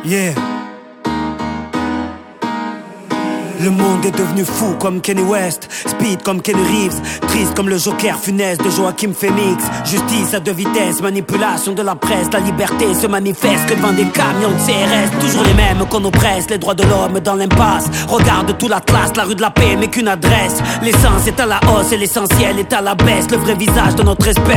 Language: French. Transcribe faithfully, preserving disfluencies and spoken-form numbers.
Yeah. Le monde est devenu fou comme Kanye West, speed comme Kenny Reeves, triste comme le Joker funeste de Joaquin Phoenix. Justice à deux vitesses, manipulation de la presse, la liberté se manifeste que devant des camions de C R S. Toujours les mêmes qu'on oppresse, les droits de l'homme dans l'impasse. Regarde tout l'Atlas, la rue de la paix mais qu'une adresse. L'essence est à la hausse et l'essentiel est à la baisse. Le vrai visage de notre espèce